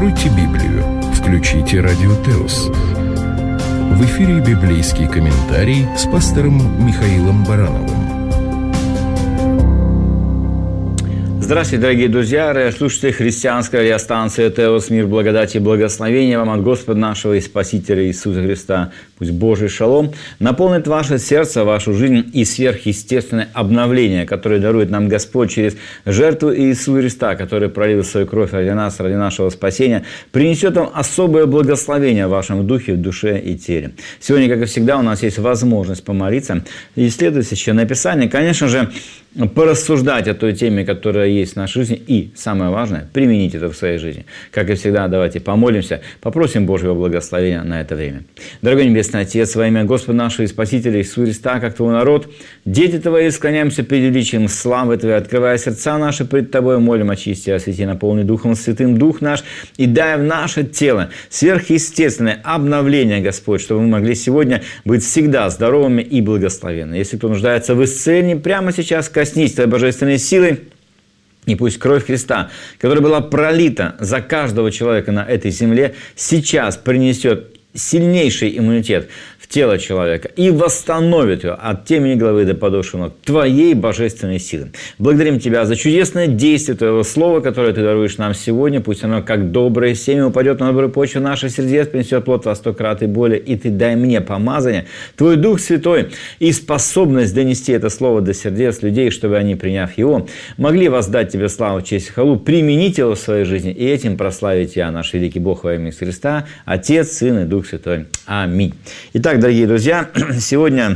Откройте Библию, включите Радио Теос. В эфире библейский комментарий с пастором Михаилом Барановым. Здравствуйте, дорогие друзья, радиослушатели христианской радиостанции «Теос». Мир, благодати и благословения вам от Господа нашего и Спасителя Иисуса Христа. Пусть Божий шалом наполнит ваше сердце, вашу жизнь и сверхъестественное обновление, которое дарует нам Господь через жертву Иисуса Христа, который пролил свою кровь ради нас, ради нашего спасения, принесет вам особое благословение в вашем духе, в душе и теле. Сегодня, как и всегда, у нас есть возможность помолиться и исследовать Священное Писание. Конечно же, порассуждать о той теме, которая есть в нашей жизни, и, самое важное, применить это в своей жизни. Как и всегда, давайте помолимся, попросим Божьего благословения на это время. Дорогой Небесный Отец, во имя Господа нашего и Спасителя Иисуса Христа, как Твой народ, дети Твои, склоняемся перед величием славы Твоей, открывая сердца наши пред Тобой, молим, очисти, освети, наполни Духом Святым Дух наш, и дай в наше тело сверхъестественное обновление, Господь, чтобы мы могли сегодня быть всегда здоровыми и благословенными. Если кто нуждается в исцелении, прямо сейчас коснись Твоей божественной силой, и пусть кровь Христа, которая была пролита за каждого человека на этой земле, сейчас принесет сильнейший иммунитет в тело человека и восстановит его от темени головы до подошвы ног Твоей божественной силы. Благодарим Тебя за чудесное действие Твоего Слова, которое Ты даруешь нам сегодня. Пусть оно, как доброе семя, упадет на добрую почву наших сердец, принесет плод во 100 крат и более. И Ты дай мне помазание, Твой Дух Святой и способность донести это Слово до сердец людей, чтобы они, приняв его, могли воздать Тебе славу, честь и хвалу, применить его в своей жизни и этим прославить Тебя, наш великий Бог, во имя Иисуса Христа, Отец, Сын и Дух Святой. Аминь. Итак, дорогие друзья, сегодня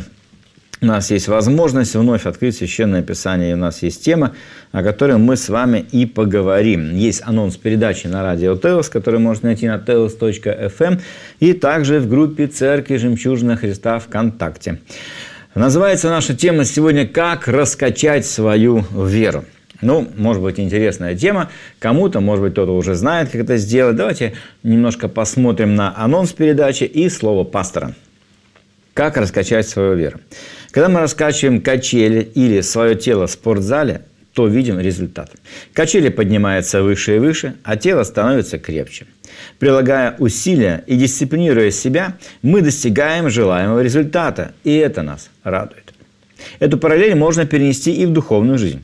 у нас есть возможность вновь открыть Священное Писание, и у нас есть тема, о которой мы с вами и поговорим. Есть анонс передачи на радио Теос, который можно найти на teos.fm, и также в группе Церкви Жемчужина Христа ВКонтакте. Называется наша тема сегодня «Как раскачать свою веру». Ну, может быть, интересная тема кому-то, может быть, кто-то уже знает, как это сделать. Давайте немножко посмотрим на анонс передачи и слово пастора. Как раскачать свою веру? Когда мы раскачиваем качели или свое тело в спортзале, то видим результат. Качели поднимаются выше и выше, а тело становится крепче. Прилагая усилия и дисциплинируя себя, мы достигаем желаемого результата, и это нас радует. Эту параллель можно перенести и в духовную жизнь.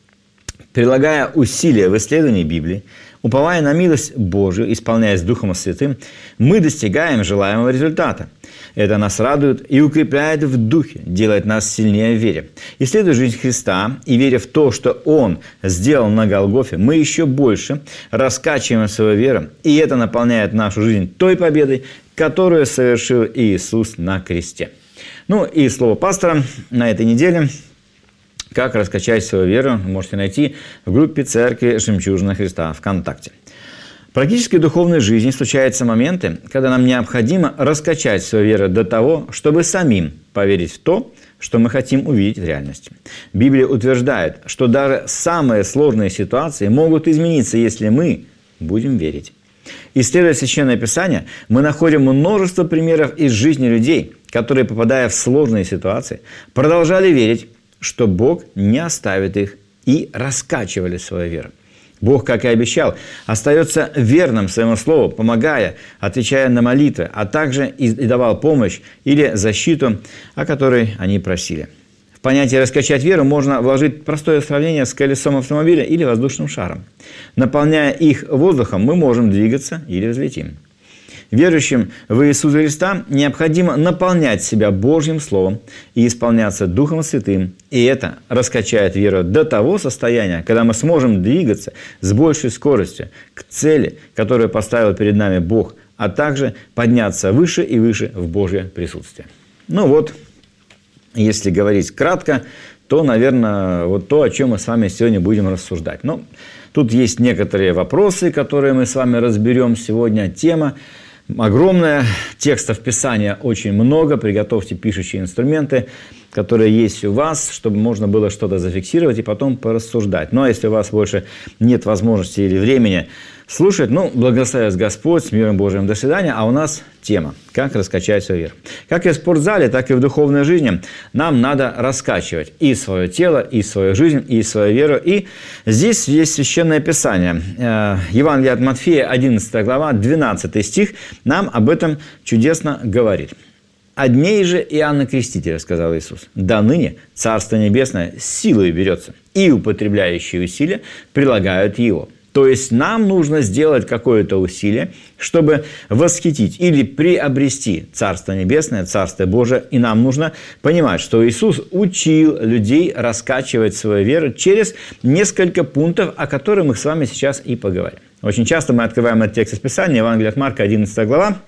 Прилагая усилия в исследовании Библии, уповая на милость Божию, исполняясь Духом Святым, мы достигаем желаемого результата. Это нас радует и укрепляет в духе, делает нас сильнее в вере. Исследуя жизнь Христа и веря в то, что Он сделал на Голгофе, мы еще больше раскачиваем свою веру, и это наполняет нашу жизнь той победой, которую совершил Иисус на кресте. Ну и слово пастора на этой неделе – как раскачать свою веру, вы можете найти в группе Церкви Жемчужина Христа ВКонтакте. В практической духовной жизни случаются моменты, когда нам необходимо раскачать свою веру до того, чтобы самим поверить в то, что мы хотим увидеть в реальности. Библия утверждает, что даже самые сложные ситуации могут измениться, если мы будем верить. Исследуя Священное Писание, мы находим множество примеров из жизни людей, которые, попадая в сложные ситуации, продолжали верить, что Бог не оставит их, и раскачивали свою веру. Бог, как и обещал, остается верным своему слову, помогая, отвечая на молитвы, а также и давал помощь или защиту, о которой они просили. В понятие «раскачать веру» можно вложить простое сравнение с колесом автомобиля или воздушным шаром. Наполняя их воздухом, мы можем двигаться или взлетим. Верующим в Иисуса Христа необходимо наполнять себя Божьим Словом и исполняться Духом Святым. И это раскачает веру до того состояния, когда мы сможем двигаться с большей скоростью к цели, которую поставил перед нами Бог, а также подняться выше и выше в Божье присутствие. Ну вот, если говорить кратко, то, наверное, вот то, о чем мы с вами сегодня будем рассуждать. Но тут есть некоторые вопросы, которые мы с вами разберем сегодня. Тема огромная, текстов Писания очень много, приготовьте пишущие инструменты, которые есть у вас, чтобы можно было что-то зафиксировать и потом порассуждать. Но если у вас больше нет возможности или времени слушать. Благословит Господь, с миром Божьим, до свидания. А у нас тема «Как раскачать свою веру». Как и в спортзале, так и в духовной жизни нам надо раскачивать и свое тело, и свою жизнь, и свою веру. И здесь есть Священное Писание. Евангелие от Матфея, 11 глава, 12 стих, нам об этом чудесно говорит. «От дней же Иоанна Крестителя, – сказал Иисус, – до ныне Царство Небесное силой берется, и употребляющие усилия прилагают его». То есть нам нужно сделать какое-то усилие, чтобы восхитить или приобрести Царство Небесное, Царство Божие. И нам нужно понимать, что Иисус учил людей раскачивать свою веру через несколько пунктов, о которых мы с вами сейчас и поговорим. Очень часто мы открываем этот текст из Писания, Евангелие от Марка, 11 глава.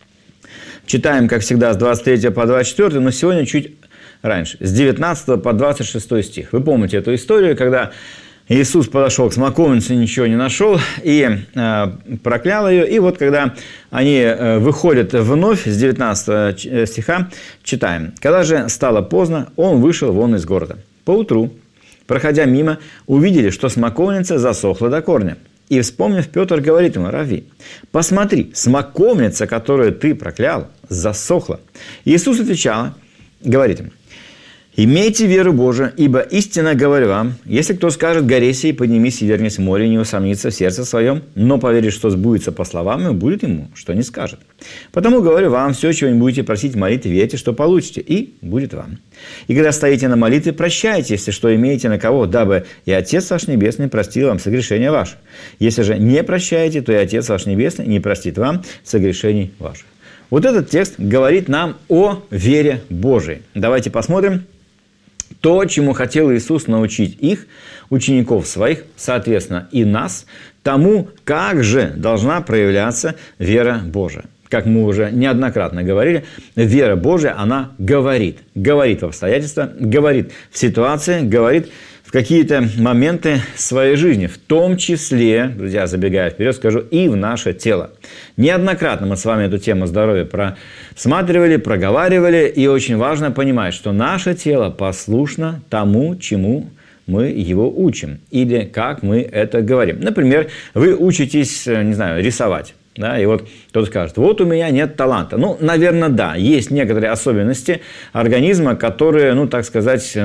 Читаем, как всегда, с 23 по 24, но сегодня чуть раньше, с 19 по 26 стих. Вы помните эту историю, когда Иисус подошел к смоковнице, ничего не нашел и проклял ее. И вот когда они выходят вновь, с 19 стиха читаем. «Когда же стало поздно, он вышел вон из города. Поутру, проходя мимо, увидели, что смоковница засохла до корня. И, вспомнив, Петр говорит ему: Рави, посмотри, смоковница, которую ты проклял, засохла. Иисус отвечал, говорит им: имейте веру Божию, ибо истинно говорю вам, если кто скажет горе сей, поднимись и вернись в море, не усомнится в сердце своем, но поверит, что сбудется по словам, и будет ему, что не скажет. Потому говорю вам, все, чего не будете просить в молитве, верьте, что получите, и будет вам. И когда стоите на молитве, прощайте, если что имеете на кого, дабы и Отец ваш Небесный простил вам согрешения ваши. Если же не прощаете, то и Отец ваш Небесный не простит вам согрешений ваших». Вот этот текст говорит нам о вере Божией. Давайте посмотрим то, чему хотел Иисус научить их, учеников своих, соответственно, и нас, тому, как же должна проявляться вера Божия. Как мы уже неоднократно говорили, вера Божия, она говорит. Говорит в обстоятельства, говорит в ситуации, говорит в какие-то моменты своей жизни. В том числе, друзья, забегая вперед, скажу, и в наше тело. Неоднократно мы с вами эту тему здоровья просматривали, проговаривали. И очень важно понимать, что наше тело послушно тому, чему мы его учим. Или как мы это говорим. Например, вы учитесь, не знаю, рисовать. Да, и вот кто-то скажет: вот у меня нет таланта. Наверное, да, есть некоторые особенности организма, которые, так сказать,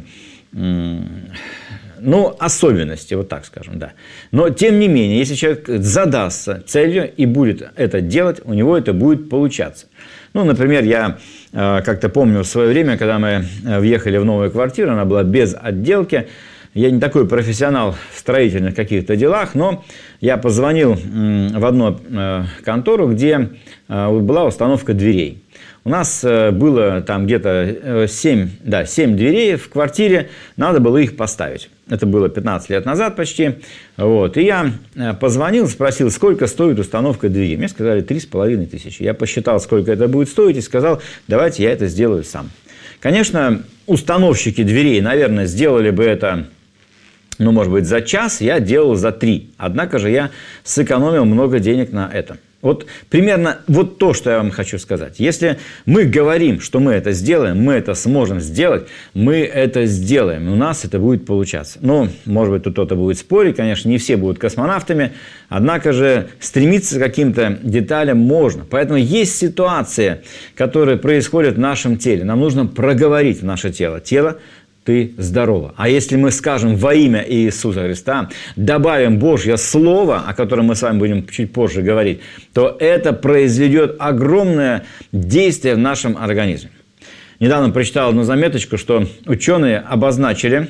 особенности, вот так скажем, да. Но, тем не менее, если человек задастся целью и будет это делать, у него это будет получаться. Например, я как-то помню в свое время, когда мы въехали в новую квартиру, она была без отделки. Я не такой профессионал в строительных каких-то делах, но я позвонил в одну контору, где была установка дверей. У нас было там где-то 7 дверей в квартире, надо было их поставить. Это было 15 лет назад почти. И я позвонил, спросил, сколько стоит установка дверей. Мне сказали 3500. Я посчитал, сколько это будет стоить, и сказал: давайте я это сделаю сам. Конечно, установщики дверей, наверное, сделали бы это, может быть, за час, я делал за 3. Однако же я сэкономил много денег на этом. Вот примерно вот то, что я вам хочу сказать. Если мы говорим, что мы это сделаем, мы это сможем сделать, мы это сделаем, у нас это будет получаться. Может быть, тут кто-то будет спорить, конечно, не все будут космонавтами, однако же стремиться к каким-то деталям можно. Поэтому есть ситуации, которые происходят в нашем теле. Нам нужно проговорить в наше тело. Тело, ты здорова. А если мы скажем во имя Иисуса Христа, добавим Божье Слово, о котором мы с вами будем чуть позже говорить, то это произведет огромное действие в нашем организме. Недавно прочитал одну заметочку, что ученые обозначили,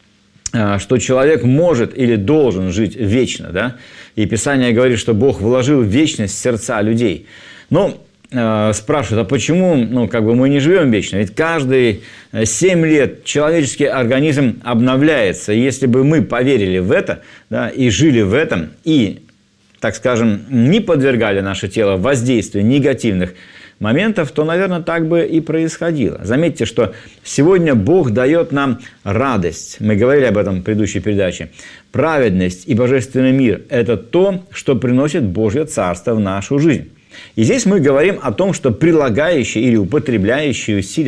что человек может или должен жить вечно. Да? И Писание говорит, что Бог вложил вечность в сердца людей. Спрашивают, а почему мы не живем вечно? Ведь каждые 7 лет человеческий организм обновляется. И если бы мы поверили в это, да, и жили в этом, и, так скажем, не подвергали наше тело воздействию негативных моментов, то, наверное, так бы и происходило. Заметьте, что сегодня Бог дает нам радость. Мы говорили об этом в предыдущей передаче. Праведность и божественный мир – это то, что приносит Божье Царство в нашу жизнь. И здесь мы говорим о том, что прилагающие или употребляющие усилия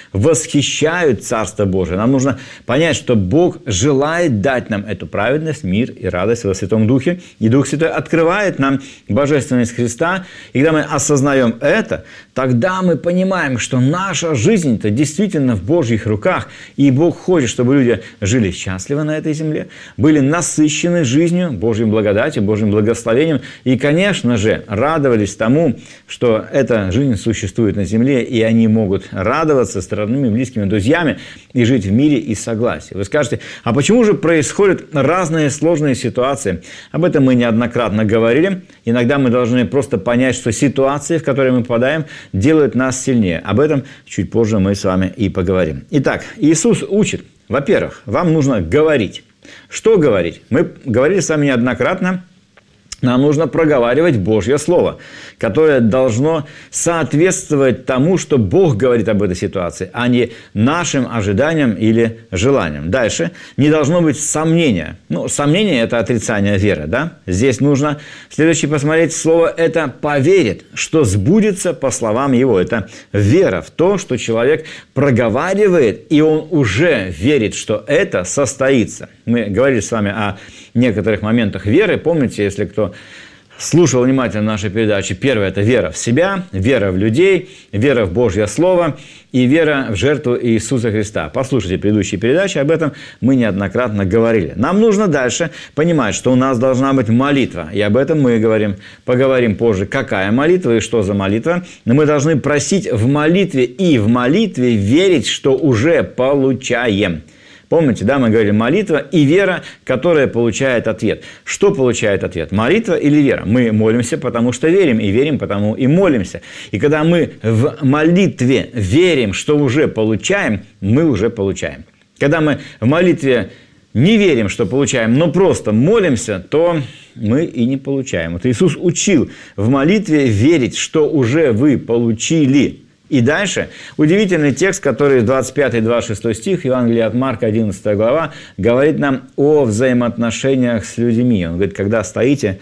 восхищают Царство Божие. Нам нужно понять, что Бог желает дать нам эту праведность, мир и радость во Святом Духе. И Дух Святой открывает нам божественность Христа. И когда мы осознаем это, тогда мы понимаем, что наша жизнь-то действительно в Божьих руках. И Бог хочет, чтобы люди жили счастливо на этой земле, были насыщены жизнью, Божьей благодатью, Божьим благословением. И, конечно же, радовались тому, что эта жизнь существует на земле, и они могут радоваться с родными, близкими, друзьями и жить в мире и согласии. Вы скажете, а почему же происходят разные сложные ситуации? Об этом мы неоднократно говорили. Иногда мы должны просто понять, что ситуации, в которые мы попадаем, делают нас сильнее. Об этом чуть позже мы с вами и поговорим. Итак, Иисус учит. Во-первых, вам нужно говорить. Что говорить? Мы говорили с вами неоднократно. Нам нужно проговаривать Божье Слово, которое должно соответствовать тому, что Бог говорит об этой ситуации, а не нашим ожиданиям или желаниям. Дальше. Не должно быть сомнения. Сомнение – это отрицание веры, да? Здесь нужно, следующее, посмотреть слово «это поверит», что сбудется по словам его. Это вера в то, что человек проговаривает, и он уже верит, что это состоится. Мы говорили с вами о некоторых моментах веры. Помните, если кто слушал внимательно наши передачи, первое – это вера в себя, вера в людей, вера в Божье Слово и вера в жертву Иисуса Христа. Послушайте предыдущие передачи, об этом мы неоднократно говорили. Нам нужно дальше понимать, что у нас должна быть молитва, и об этом мы поговорим позже, какая молитва и что за молитва. Но мы должны просить в молитве и в молитве верить, что уже получаем. Помните, да, мы говорили молитва и вера, которая получает ответ. Что получает ответ? Молитва или вера? Мы молимся, потому что верим, и верим, потому и молимся. И когда мы в молитве верим, что уже получаем, мы уже получаем. Когда мы в молитве не верим, что получаем, но просто молимся, то мы и не получаем. Вот Иисус учил в молитве верить, что уже вы получили. И дальше удивительный текст, который 25-26 стих, Евангелие от Марка, 11 глава, говорит нам о взаимоотношениях с людьми. Он говорит, когда стоите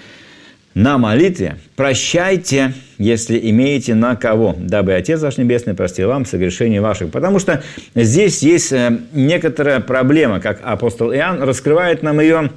на молитве, прощайте, если имеете на кого, дабы Отец ваш Небесный простил вам согрешения ваших. Потому что здесь есть некоторая проблема, как апостол Иоанн раскрывает нам ее.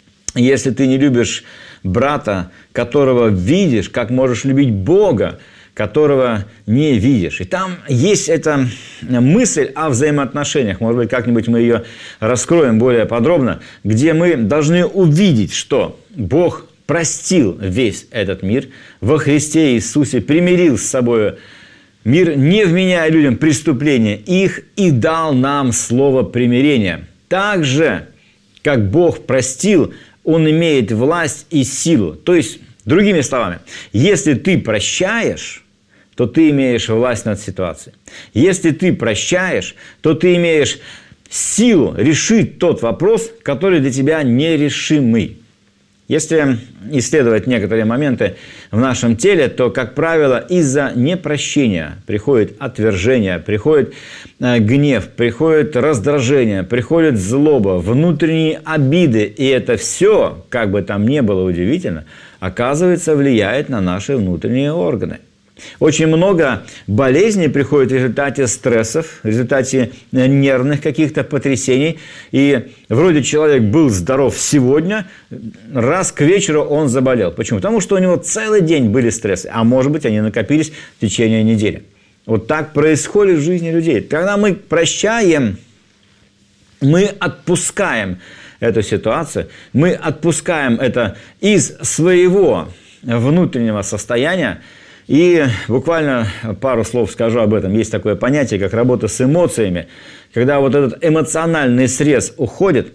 Если ты не любишь брата, которого видишь, как можешь любить Бога, которого не видишь. И там есть эта мысль о взаимоотношениях. Может быть, как-нибудь мы ее раскроем более подробно, где мы должны увидеть, что Бог простил весь этот мир, во Христе Иисусе примирил с собой мир, не вменяя людям преступления их, и дал нам слово примирения. Так же, как Бог простил, Он имеет власть и силу. То есть, другими словами, если ты прощаешь, то ты имеешь власть над ситуацией. Если ты прощаешь, то ты имеешь силу решить тот вопрос, который для тебя нерешимый. Если исследовать некоторые моменты в нашем теле, то, как правило, из-за непрощения приходит отвержение, приходит гнев, приходит раздражение, приходит злоба, внутренние обиды. И это все, как бы там ни было удивительно, оказывается, влияет на наши внутренние органы. Очень много болезней приходит в результате стрессов, в результате нервных каких-то потрясений. И вроде человек был здоров сегодня, раз к вечеру он заболел. Почему? Потому что у него целый день были стрессы, а может быть, они накопились в течение недели. Вот так происходит в жизни людей. Когда мы прощаем, мы отпускаем эту ситуацию, мы отпускаем это из своего внутреннего состояния. И буквально пару слов скажу об этом. Есть такое понятие, как работа с эмоциями. Когда вот этот эмоциональный срез уходит,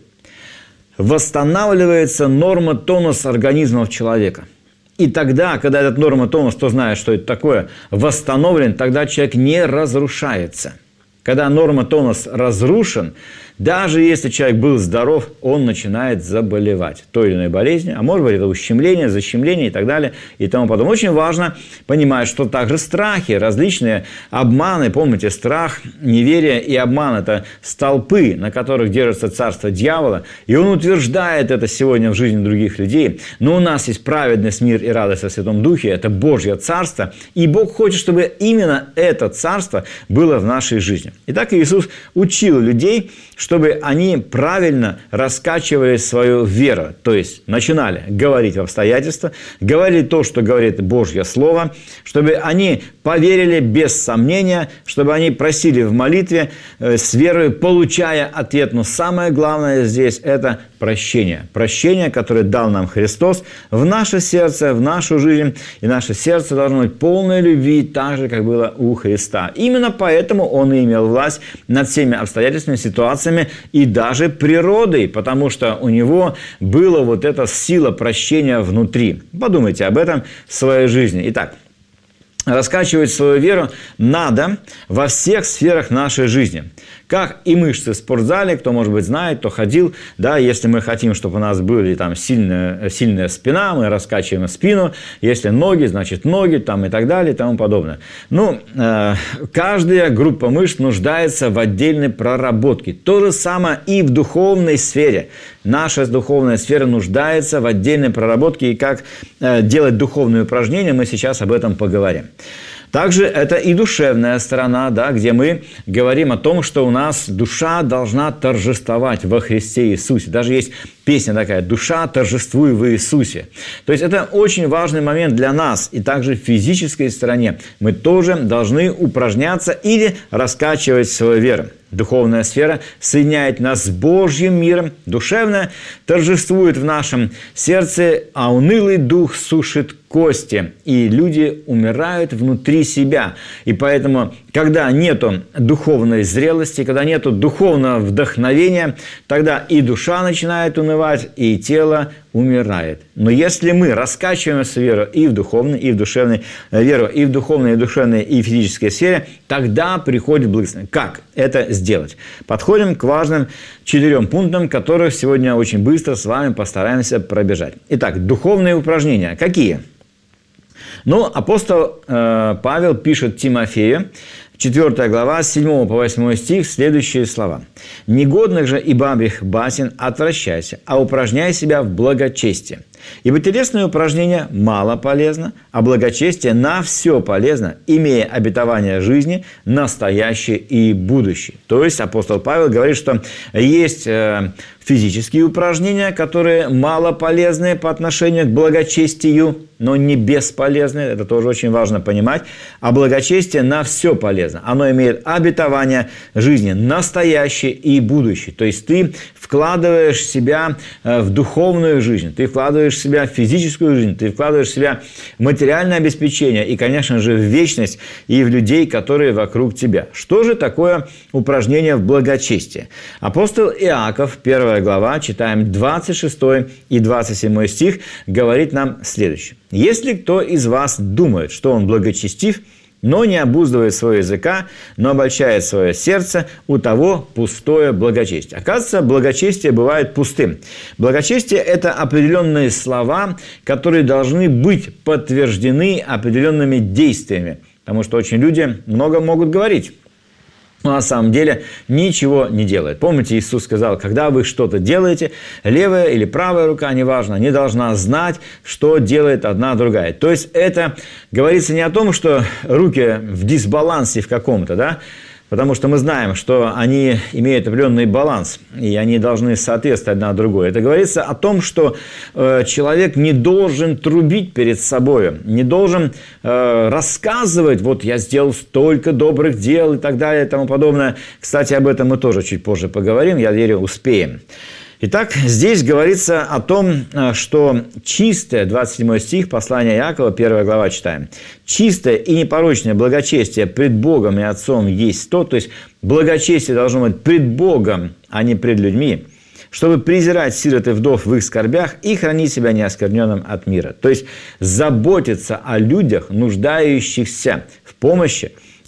восстанавливается норма-тонус организма человека. И тогда, когда этот норма-тонус, кто знает, что это такое, восстановлен, тогда человек не разрушается. Когда норма-тонус разрушен, даже если человек был здоров, он начинает заболевать той или иной болезнью, а может быть это ущемление, защемление и так далее и тому подобное. Очень важно понимать, что также страхи, различные обманы, помните, страх, неверие и обман – это столпы, на которых держится царство дьявола, и он утверждает это сегодня в жизни других людей. Но у нас есть праведность, мир и радость во Святом Духе, это Божье Царство, и Бог хочет, чтобы именно это Царство было в нашей жизни. Итак, Иисус учил людей, чтобы они правильно раскачивали свою веру, то есть начинали говорить в обстоятельства, говорили то, что говорит Божье Слово, чтобы они поверили без сомнения, чтобы они просили в молитве с верой, получая ответ. Но самое главное здесь – это прощение. Прощение, которое дал нам Христос в наше сердце, в нашу жизнь. И наше сердце должно быть полное любви, так же, как было у Христа. Именно поэтому Он и имел власть над всеми обстоятельствами, ситуациями и даже природой, потому что у Него была вот эта сила прощения внутри. Подумайте об этом в своей жизни. Итак, раскачивать свою веру надо во всех сферах нашей жизни. Как и мышцы в спортзале, кто, может быть, знает, кто ходил, да, если мы хотим, чтобы у нас была там сильная спина, мы раскачиваем спину, если ноги, значит ноги, там, и так далее, и тому подобное. Ну, каждая группа мышц нуждается в отдельной проработке. То же самое и в духовной сфере. Наша духовная сфера нуждается в отдельной проработке, и как делать духовные упражнения, мы сейчас об этом поговорим. Также это и душевная сторона, да, где мы говорим о том, что у нас душа должна торжествовать во Христе Иисусе. Даже есть песня такая «Душа, торжествуй в Иисусе». То есть это очень важный момент для нас. И также в физической стороне мы тоже должны упражняться или раскачивать свою веру. Духовная сфера соединяет нас с Божьим миром, душевная торжествует в нашем сердце, а унылый дух сушит кости, и люди умирают внутри себя. И поэтому, когда нету духовной зрелости, когда нету духовного вдохновения, тогда и душа начинает унывать, и тело умирает. Но если мы раскачиваем свою веру и в духовной, и в душевной веру, и в духовной, и в душевной, и в физической сфере, тогда приходит благословение. Как это сделать? Подходим к важным 4 пунктам, которых сегодня очень быстро с вами постараемся пробежать. Итак, духовные упражнения. Какие? Ну, апостол Павел пишет Тимофею, 4 глава, с 7 по 8 стих, следующие слова. «Негодных же и бабьих басен отвращайся, а упражняй себя в благочестии. Ибо телесное упражнение мало полезно, а благочестие на все полезно, имея обетование жизни, настоящее и будущее». То есть апостол Павел говорит, что есть физические упражнения, которые мало полезны по отношению к благочестию, но не бесполезны. Это тоже очень важно понимать. А благочестие на все полезно. Оно имеет обетование жизни, настоящее и будущее. То есть ты вкладываешь себя в духовную жизнь, ты вкладываешь себя в физическую жизнь, ты вкладываешь себя в материальное обеспечение и, конечно же, в вечность и в людей, которые вокруг тебя. Что же такое упражнение в благочестии? Апостол Иаков, 1 глава, читаем 26 и 27 стих, говорит нам следующее. «Если кто из вас думает, что он благочестив, но не обуздывает своего языка, но обольщает свое сердце, у того пустое благочестие». Оказывается, благочестие бывает пустым. Благочестие – это определенные слова, которые должны быть подтверждены определенными действиями. Потому что очень люди много могут говорить, но на самом деле ничего не делает. Помните, Иисус сказал, когда вы что-то делаете, левая или правая рука, неважно, не должна знать, что делает одна другая. То есть это говорится не о том, что руки в дисбалансе в каком-то, да, потому что мы знаем, что они имеют определенный баланс, и они должны соответствовать одна другой. Это говорится о том, что человек не должен трубить перед собой, не должен рассказывать, вот я сделал столько добрых дел и так далее и тому подобное. Кстати, об этом мы тоже чуть позже поговорим, я верю, успеем. Итак, здесь говорится о том, что чистое, 27 стих, послание Иакова, 1 глава читаем. «Чистое и непорочное благочестие пред Богом и Отцом есть то», то есть благочестие должно быть пред Богом, а не пред людьми, чтобы презирать сирот и вдов в их скорбях и хранить себя неоскверненным от мира. То есть заботиться о людях, нуждающихся в помощи,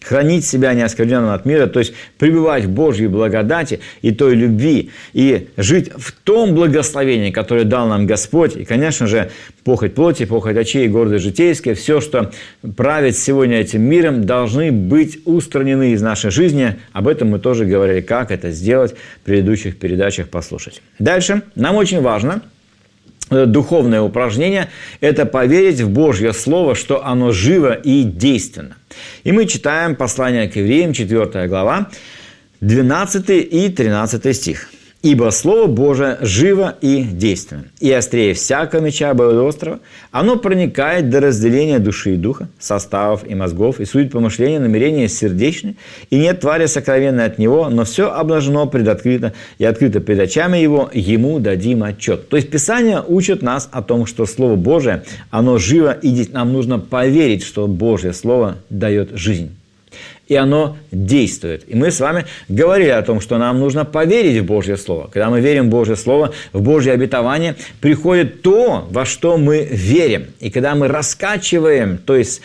хранить себя неоскверненным от мира, то есть пребывать в Божьей благодати и той любви, и жить в том благословении, которое дал нам Господь. И, конечно же, похоть плоти, похоть очей, гордость житейская, все, что правит сегодня этим миром, должны быть устранены из нашей жизни. Об этом мы тоже говорили, как это сделать в предыдущих передачах, послушать. Дальше. Нам очень важно духовное упражнение – это поверить в Божье Слово, что оно живо и действенно. И мы читаем послание к евреям, 4 глава, 12 и 13 стих. «Ибо Слово Божие живо и действенно, и острее всякого меча обоюдоострого, оно проникает до разделения души и духа, составов и мозгов, и судит помышления, намерения сердечные, и нет твари сокровенной от него, но все обнажено, предоткрыто, и открыто пред очами его, ему дадим отчет». То есть Писание учит нас о том, что Слово Божие, оно живо и действенно. Нам нужно поверить, что Божье Слово дает жизнь. И оно действует. И мы с вами говорили о том, что нам нужно поверить в Божье Слово. Когда мы верим в Божье Слово, в Божье обетование, приходит то, во что мы верим. И когда мы раскачиваем, то есть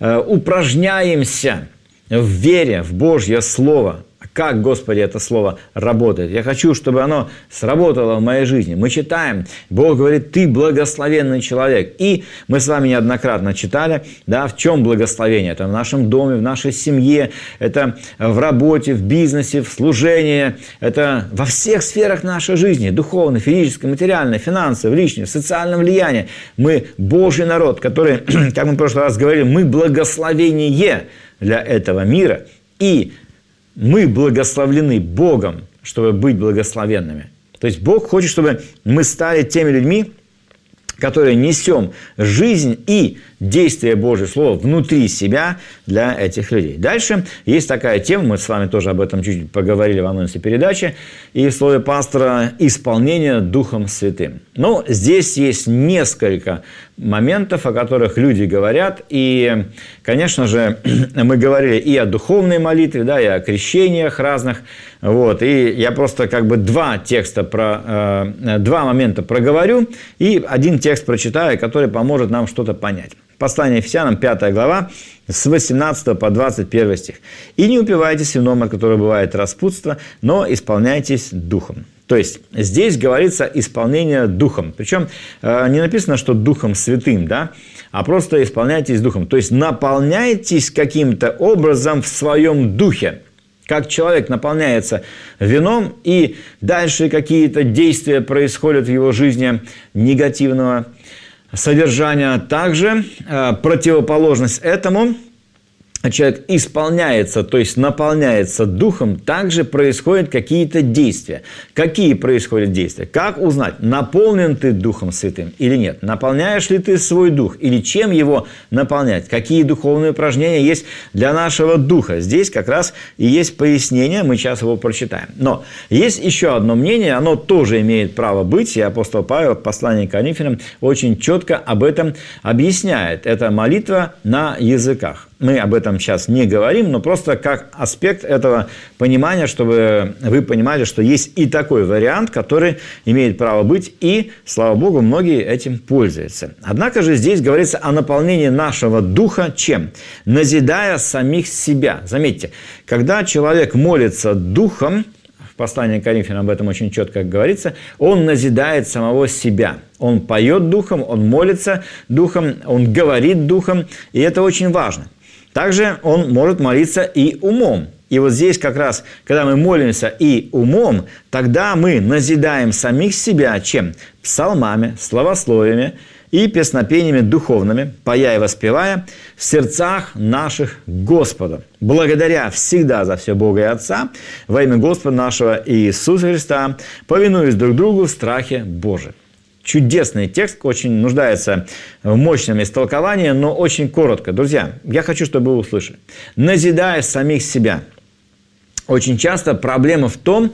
упражняемся в вере в Божье Слово, как, Господи, это слово работает. Я хочу, чтобы оно сработало в моей жизни. Мы читаем, Бог говорит, ты благословенный человек. И мы с вами неоднократно читали, да, в чем благословение. Это в нашем доме, в нашей семье, это в работе, в бизнесе, в служении. Это во всех сферах нашей жизни. Духовной, физической, материальной, финансовой, личной, в социальном влиянии. Мы Божий народ, который, как мы в прошлый раз говорили, мы благословение для этого мира. И мы благословлены Богом, чтобы быть благословенными. То есть Бог хочет, чтобы мы стали теми людьми, которые несем жизнь и действие Божьего Слова внутри себя для этих людей. Дальше есть такая тема, мы с вами тоже об этом чуть-чуть поговорили в анонсе передачи, и в слове пастора «Исполнение Духом Святым». Но здесь есть несколько моментов, о которых люди говорят, и, конечно же, мы говорили и о духовной молитве, да, и о крещениях разных, вот, и я просто как бы два момента проговорю, и один текст прочитаю, который поможет нам что-то понять. Послание Ефесянам, 5 глава, с 18 по 21 стих. «И не упивайтесь вином, от которого бывает распутство, но исполняйтесь духом». То есть, здесь говорится исполнение духом. Причем не написано, что Духом Святым, да, а просто исполняйтесь духом. То есть, наполняйтесь каким-то образом в своем духе. Как человек наполняется вином, и дальше какие-то действия происходят в его жизни негативного содержания. Также противоположность этому, человек исполняется, то есть наполняется духом, также происходят какие-то действия. Какие происходят действия? Как узнать, наполнен ты Духом Святым или нет? Наполняешь ли ты свой дух? Или чем его наполнять? Какие духовные упражнения есть для нашего духа? Здесь как раз и есть пояснение, мы сейчас его прочитаем. Но есть еще одно мнение, оно тоже имеет право быть, и апостол Павел в послании к Коринфянам очень четко об этом объясняет. Это молитва на языках. Мы об этом сейчас не говорим, но просто как аспект этого понимания, чтобы вы понимали, что есть и такой вариант, который имеет право быть, и, слава Богу, многие этим пользуются. Однако же здесь говорится о наполнении нашего духа чем? Назидая самих себя. Заметьте, когда человек молится духом, в послании к Коринфянам об этом очень четко говорится, он назидает самого себя. Он поет духом, он молится духом, он говорит духом, и это очень важно. Также он может молиться и умом. И вот здесь как раз, когда мы молимся и умом, тогда мы назидаем самих себя чем? Псалмами, славословиями и песнопениями духовными, поя и воспевая в сердцах наших Господу, благодаря всегда за все Бога и Отца, во имя Господа нашего Иисуса Христа, повинуясь друг другу в страхе Божьем. Чудесный текст, очень нуждается в мощном истолковании, но очень коротко. Друзья, я хочу, чтобы вы услышали. Назидая самих себя. Очень часто проблема в том,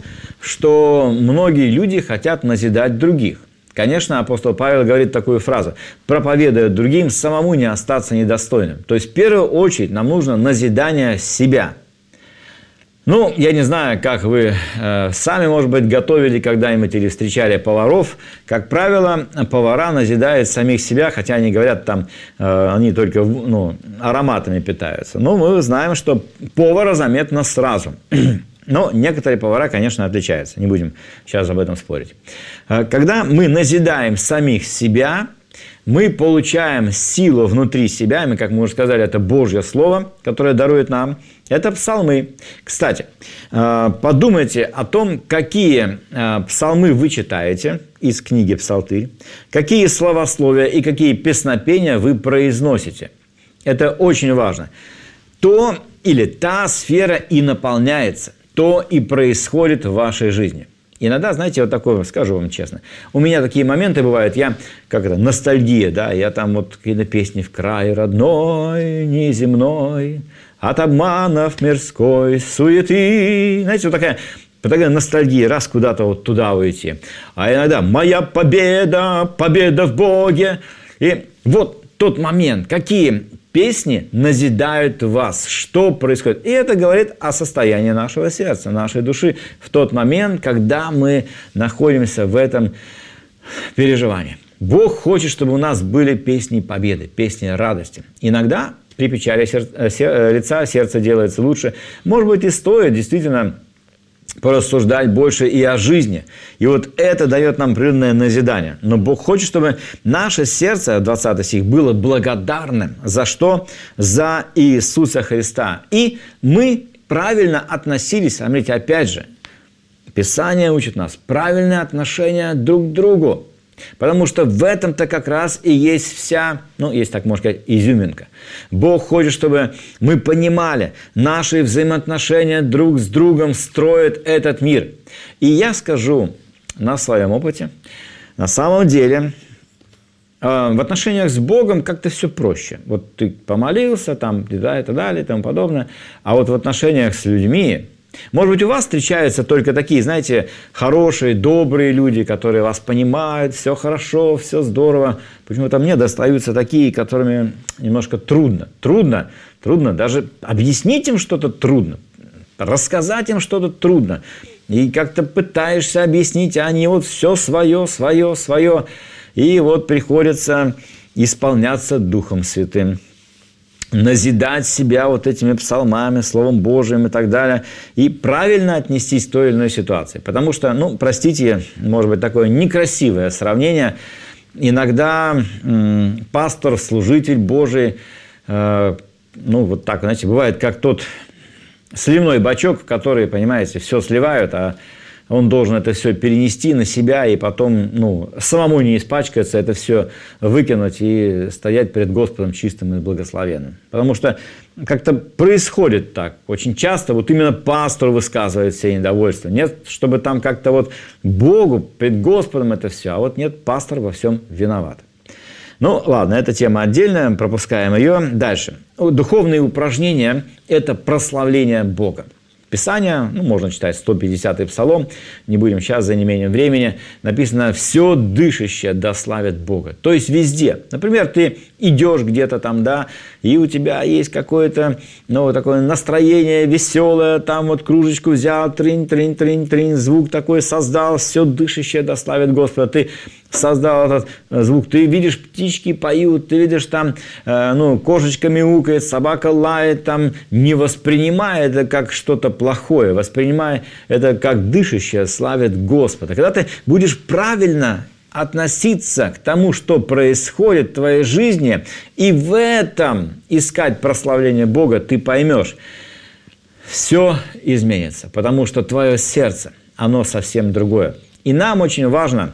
что многие люди хотят назидать других. Конечно, апостол Павел говорит такую фразу: проповедуя другим, самому не остаться недостойным. То есть, в первую очередь, нам нужно назидание себя. Ну, я не знаю, как вы сами, может быть, готовили когда-нибудь или встречали поваров. Как правило, повара назидают самих себя, хотя они говорят, там, они только ароматами питаются. Но мы знаем, что повара заметно сразу. Но некоторые повара, конечно, отличаются. Не будем сейчас об этом спорить. Когда мы назидаем самих себя, мы получаем силу внутри себя, и мы, как мы уже сказали, это Божье Слово, которое дарует нам. Это псалмы. Кстати, подумайте о том, какие псалмы вы читаете из книги «Псалтырь», какие словословия и какие песнопения вы произносите. Это очень важно. То или та сфера и наполняется, то и происходит в вашей жизни. Иногда, знаете, вот такое, скажу вам честно, у меня такие моменты бывают, ностальгия, да, я там вот какие-то песни «В край родной, неземной, от обманов мирской суеты». Знаете, вот такая ностальгия, раз куда-то вот туда уйти. А иногда «Моя победа, победа в Боге». И вот тот момент, какие песни назидают вас, что происходит. И это говорит о состоянии нашего сердца, нашей души в тот момент, когда мы находимся в этом переживании. Бог хочет, чтобы у нас были песни победы, песни радости. Иногда при печали лица сердце делается лучше. Может быть, и стоит действительно порассуждать больше и о жизни. И вот это дает нам природное назидание. Но Бог хочет, чтобы наше сердце, 20 стих, было благодарным. За что? За Иисуса Христа. И мы правильно относились, смотрите, опять же, Писание учит нас, правильное отношение друг к другу. Потому что в этом-то как раз и есть вся, есть, так можно сказать, изюминка. Бог хочет, чтобы мы понимали, наши взаимоотношения друг с другом строят этот мир. И я скажу на своем опыте, на самом деле, в отношениях с Богом как-то все проще. Вот ты помолился, там, и так далее, и тому подобное. А вот в отношениях с людьми, может быть, у вас встречаются только такие, знаете, хорошие, добрые люди, которые вас понимают, все хорошо, все здорово. Почему-то мне достаются такие, которыми немножко трудно. Трудно, даже объяснить им что-то трудно, рассказать им что-то трудно. И как-то пытаешься объяснить, а они вот все свое. И вот приходится исполняться Духом Святым, назидать себя вот этими псалмами, Словом Божиим и так далее, и правильно отнестись к той или иной ситуации. Потому что, простите, может быть, такое некрасивое сравнение, иногда пастор, служитель Божий, вот так, знаете, бывает, как тот сливной бачок, в который, понимаете, все сливают, а он должен это все перенести на себя и потом, самому не испачкаться, это все выкинуть и стоять перед Господом чистым и благословенным. Потому что как-то происходит так. Очень часто вот именно пастор высказывает все недовольства. Нет, чтобы там как-то вот Богу, пред Господом это все, а вот нет, пастор во всем виноват. Ладно, эта тема отдельная, пропускаем ее. Дальше. Духовные упражнения – это прославление Бога. Писание, можно читать 150-й псалом, не будем сейчас за неимением времени, написано «все дышащее да славит Бога». То есть везде. Например, ты идешь где-то там, да, и у тебя есть какое-то, такое настроение веселое, там вот кружечку взял, тринь, звук такой создал, все дышащее да славит Господа. Ты создал этот звук, ты видишь, птички поют, ты видишь там, кошечка мяукает, собака лает, там, не воспринимай это как что-то плохое, воспринимай это как дышащее славит Господа. Когда ты будешь правильно относиться к тому, что происходит в твоей жизни, и в этом искать прославление Бога, ты поймешь, все изменится, потому что твое сердце, оно совсем другое. И нам очень важно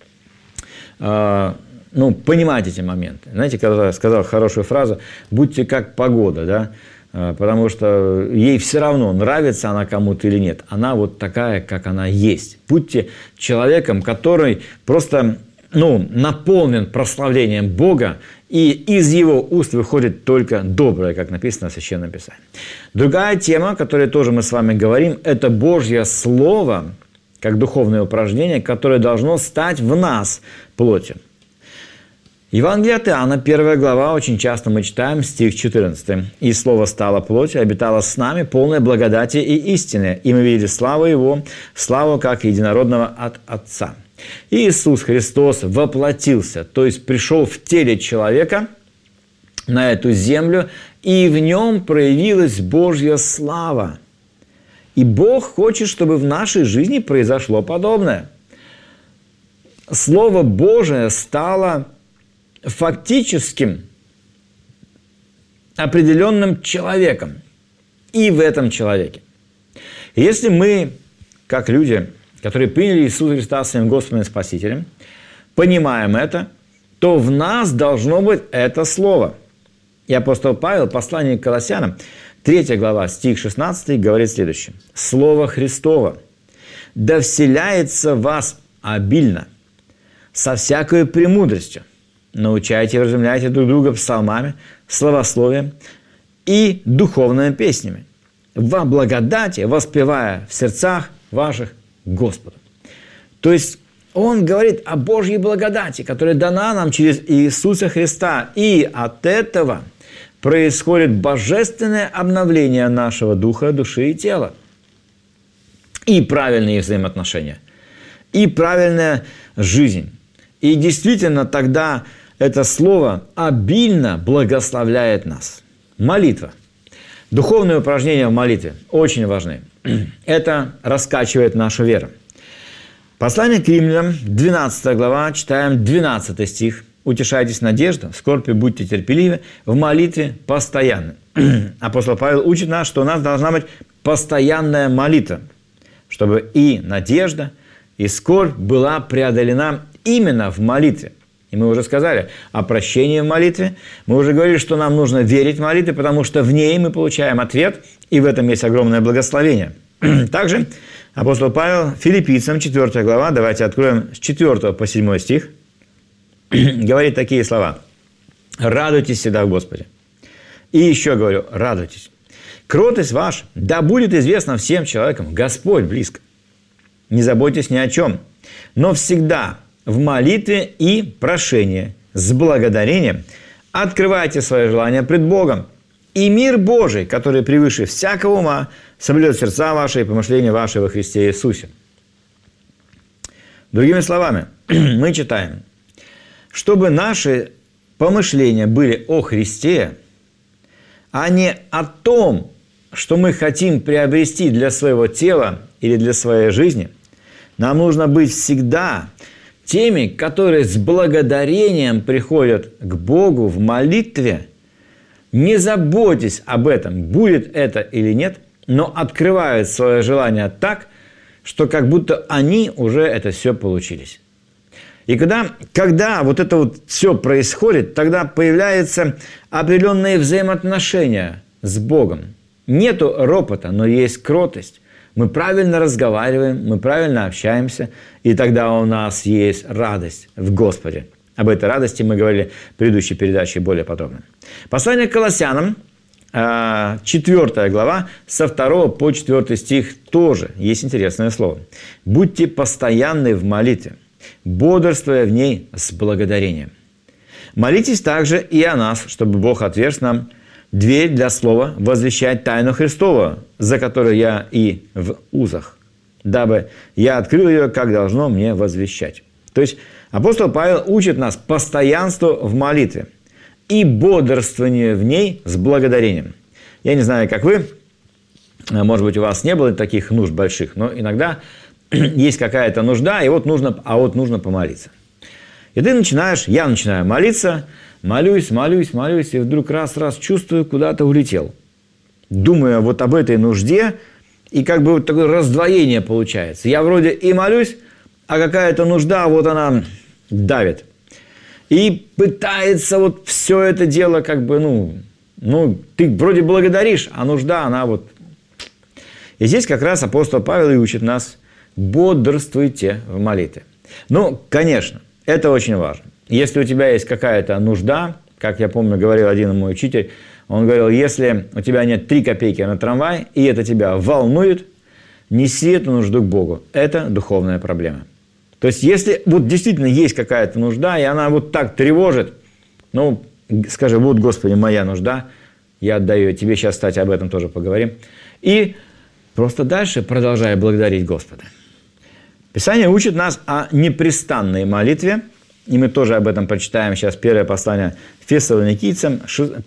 понимать эти моменты. Знаете, когда я сказал хорошую фразу, будьте как погода, да, потому что ей все равно, нравится она кому-то или нет. Она вот такая, как она есть. Будьте человеком, который просто наполнен прославлением Бога, и из его уст выходит только доброе, как написано в Священном Писании. Другая тема, о которой тоже мы с вами говорим, это Божье Слово, как духовное упражнение, которое должно стать в нас плотью. Евангелие от Иоанна, 1 глава, очень часто мы читаем стих 14. «И Слово стало плотью, обитало с нами, полное благодати и истины, и мы видели славу Его, славу как единородного от Отца». Иисус Христос воплотился, то есть пришел в теле человека на эту землю, и в нем проявилась Божья слава. И Бог хочет, чтобы в нашей жизни произошло подобное. Слово Божие стало фактическим определенным человеком и в этом человеке. Если мы, как люди, которые приняли Иисуса Христа своим Господом и Спасителем, понимаем это, то в нас должно быть это Слово. И апостол Павел, послание к Колоссянам, 3 глава, стих 16, говорит следующее. «Слово Христово да вселяется в вас обильно, со всякой премудростью. Научайте и вразумляйте друг друга псалмами, словословием и духовными песнями, во благодати воспевая в сердцах ваших Господу». То есть он говорит о Божьей благодати, которая дана нам через Иисуса Христа. И от этого происходит божественное обновление нашего духа, души и тела. И правильные взаимоотношения, и правильная жизнь. И действительно тогда это слово обильно благословляет нас. Молитва. Духовные упражнения в молитве очень важны. Это раскачивает нашу веру. Послание к Римлянам, 12 глава, читаем 12 стих. «Утешайтесь надеждой, в скорби будьте терпеливы, в молитве постоянны». Апостол Павел учит нас, что у нас должна быть постоянная молитва, чтобы и надежда, и скорбь была преодолена именно в молитве. И мы уже сказали о прощении в молитве. Мы уже говорили, что нам нужно верить в молитве, потому что в ней мы получаем ответ, и в этом есть огромное благословение. Также апостол Павел Филиппийцам, 4 глава, давайте откроем с 4 по 7 стих, говорит такие слова. «Радуйтесь всегда в Господе». И еще говорю, радуйтесь. «Кротость ваша да будет известна всем человекам, Господь близко. Не заботьтесь ни о чем, но всегда в молитве и прошении с благодарением открывайте свои желания пред Богом. И мир Божий, который превыше всякого ума, соблюдет сердца ваши и помышления ваши во Христе Иисусе». Другими словами, мы читаем, чтобы наши помышления были о Христе, а не о том, что мы хотим приобрести для своего тела или для своей жизни, нам нужно быть всегда теми, которые с благодарением приходят к Богу в молитве, не заботьтесь об этом, будет это или нет, но открывают свое желание так, что как будто они уже это все получились. И когда вот это вот все происходит, тогда появляются определенные взаимоотношения с Богом. Нету ропота, но есть кротость. Мы правильно разговариваем, мы правильно общаемся, и тогда у нас есть радость в Господе. Об этой радости мы говорили в предыдущей передаче более подробно. Послание к Колоссянам, 4 глава, со 2 по 4 стих тоже есть интересное слово. «Будьте постоянны в молитве, бодрствуя в ней с благодарением. Молитесь также и о нас, чтобы Бог отверз нам дверь для слова возвещать тайну Христову, за которую я и в узах, дабы я открыл ее, как должно мне возвещать». То есть апостол Павел учит нас постоянству в молитве и бодрствованию в ней с благодарением. Я не знаю, как вы, может быть, у вас не было таких нужд больших, но иногда есть какая-то нужда, и вот нужно помолиться. И я начинаю молиться, молюсь, и вдруг раз чувствую, куда-то улетел. Думаю вот об этой нужде, и как бы вот такое раздвоение получается. Я вроде и молюсь, а какая-то нужда, вот она давит. И пытается вот все это дело как бы, ты вроде благодаришь, а нужда, она вот... И здесь как раз апостол Павел и учит нас: бодрствуйте в молитве. Конечно, это очень важно. Если у тебя есть какая-то нужда, как я помню, говорил один мой учитель, он говорил, если у тебя нет 3 копейки на трамвай, и это тебя волнует, неси эту нужду к Богу. Это духовная проблема. То есть, если вот действительно есть какая-то нужда, и она вот так тревожит, Ну, скажи, вот, Господи, моя нужда, я отдаю тебе. Сейчас, кстати, об этом тоже поговорим. И просто дальше продолжай благодарить Господа. Писание учит нас о непрестанной молитве, и мы тоже об этом прочитаем сейчас первое послание Фессалоникийцам,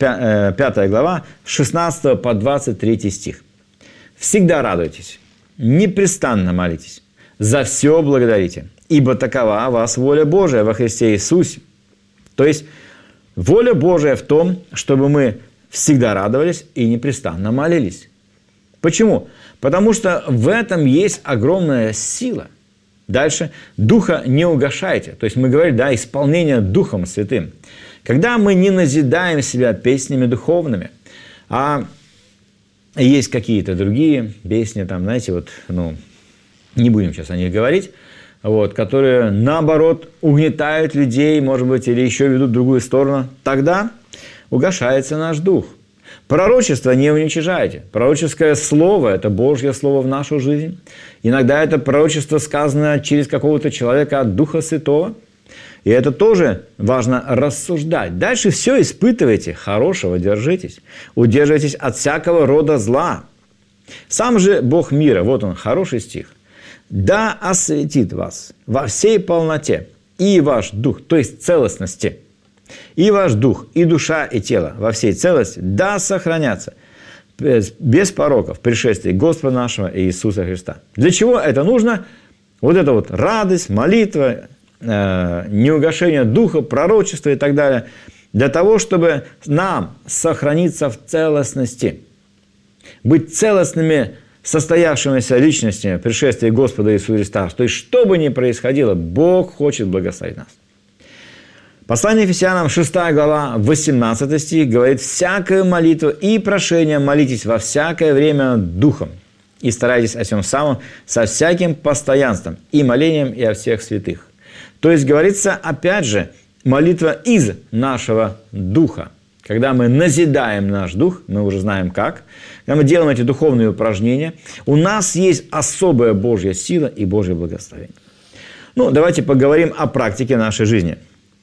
5 глава, с 16 по 23 стих. «Всегда радуйтесь, непрестанно молитесь, за все благодарите, ибо такова о вас воля Божия во Христе Иисусе». То есть, воля Божия в том, чтобы мы всегда радовались и непрестанно молились. Почему? Потому что в этом есть огромная сила. Дальше. Духа не угашайте. То есть мы говорим, да, исполнение Духом Святым. Когда мы не назидаем себя песнями духовными, а есть какие-то другие песни, там, знаете, вот, ну, не будем сейчас о них говорить, вот, которые, наоборот, угнетают людей, может быть, или еще ведут в другую сторону, тогда угашается наш дух. Пророчество не уничижайте. Пророческое слово – это Божье слово в нашу жизнь. Иногда это пророчество сказано через какого-то человека от Духа Святого. И это тоже важно рассуждать. Дальше все испытывайте, хорошего держитесь. Удерживайтесь от всякого рода зла. Сам же Бог мира, вот он, хороший стих. «Да осветит вас во всей полноте и ваш дух», то есть целостности, «и ваш дух, и душа, и тело во всей целости, да сохранятся без пороков в пришествии Господа нашего Иисуса Христа». Для чего это нужно? Вот это вот радость, молитва, неугашение духа, пророчество и так далее. Для того, чтобы нам сохраниться в целостности, быть целостными, состоявшимися личностями в пришествии Господа Иисуса Христа. То есть, что бы ни происходило, Бог хочет благословить нас. Послание Ефесянам, 6 глава, 18 стих, говорит: «Всякую молитву и прошение молитесь во всякое время духом, и старайтесь о всем самом со всяким постоянством и молением и о всех святых». То есть, говорится, опять же, молитва из нашего духа. Когда мы назидаем наш дух, мы уже знаем как, когда мы делаем эти духовные упражнения, у нас есть особая Божья сила и Божье благословение. Ну, давайте поговорим о практике нашей жизни.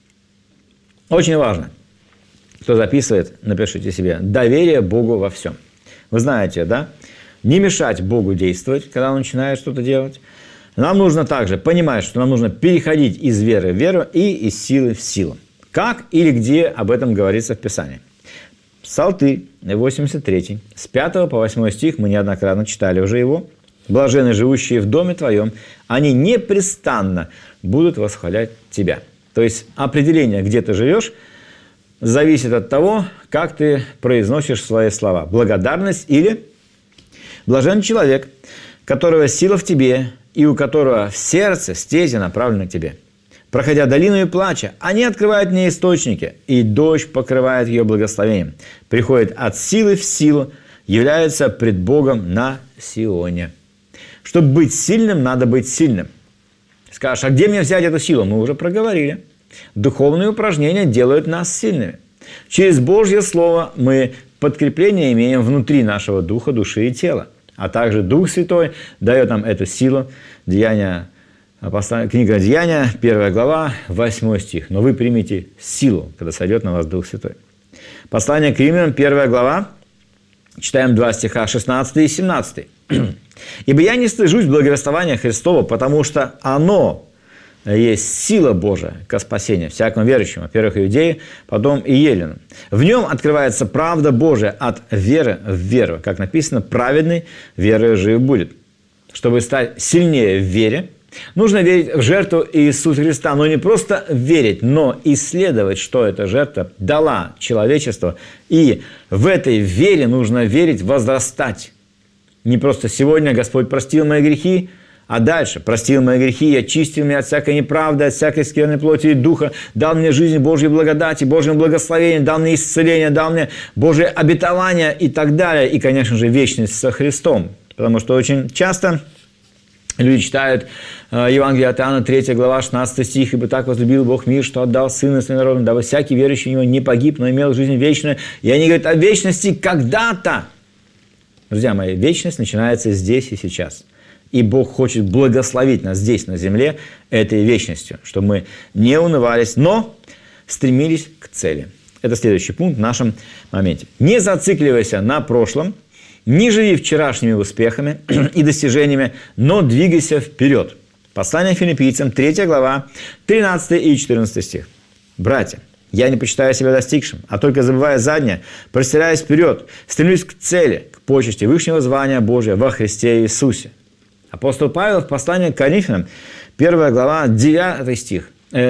Очень важно, кто записывает, напишите себе: доверие Богу во всем. Вы знаете, да? Не мешать Богу действовать, когда Он начинает что-то делать. Нам нужно также понимать, что нам нужно переходить из веры в веру и из силы в силу. Как или где об этом говорится в Писании? Псалтырь 83, с 5 по 8 стих, мы неоднократно читали уже его. «Блаженны, живущие в доме твоем, они непрестанно будут восхвалять тебя». То есть определение, где ты живешь, зависит от того, как ты произносишь свои слова. Благодарность или блажен человек, которого сила в тебе и у которого в сердце стези направлены к тебе. Проходя долину и плача, они открывают мне источники, и дождь покрывает ее благословением. Приходит от силы в силу, является пред Богом на Сионе. Чтобы быть сильным, надо быть сильным. Скажешь, а где мне взять эту силу? Мы уже проговорили. Духовные упражнения делают нас сильными. Через Божье Слово мы подкрепление имеем внутри нашего духа, души и тела. А также Дух Святой дает нам эту силу. Книга Деяния, 1 глава, 8 стих. «Но вы примите силу, когда сойдет на вас Дух Святой». Послание к Римлянам, 1 глава, читаем 2 стиха, 16 и 17. «Ибо я не стыжусь благовествования Христова, потому что оно есть сила Божия ко спасению всякому верующему, во-первых, иудею, потом и еленам. В нем открывается правда Божия от веры в веру. Как написано, праведный верою жив будет». Чтобы стать сильнее в вере, нужно верить в жертву Иисуса Христа. Но не просто верить, но исследовать, что эта жертва дала человечеству. И в этой вере нужно верить, возрастать. Не просто сегодня Господь простил мои грехи, а дальше простил мои грехи и очистил меня от всякой неправды, от всякой скверной плоти и духа, дал мне жизнь Божьей благодати, Божьим благословением, дал мне исцеление, дал мне Божие обетование и так далее. И, конечно же, вечность со Христом. Потому что очень часто люди читают Евангелие от Иоанна, 3 глава, 16 стих: «Ибо так возлюбил Бог мир, что отдал Сына Своим народом, дабы всякий верующий в Него не погиб, но имел жизнь вечную». И они говорят о вечности когда-то. Друзья мои, вечность начинается здесь и сейчас. И Бог хочет благословить нас здесь, на земле, этой вечностью, чтобы мы не унывались, но стремились к цели. Это следующий пункт в нашем моменте. Не зацикливайся на прошлом, не живи вчерашними успехами и достижениями, но двигайся вперед. Послание филиппийцам, 3 глава, 13 и 14 стих. «Братья, я не почитаю себя достигшим, а только забывая заднее, простираясь вперед, стремлюсь к цели, к почести высшего звания Божия во Христе Иисусе». Апостол Павел в послании к Коринфянам, 1 глава, 9 стих.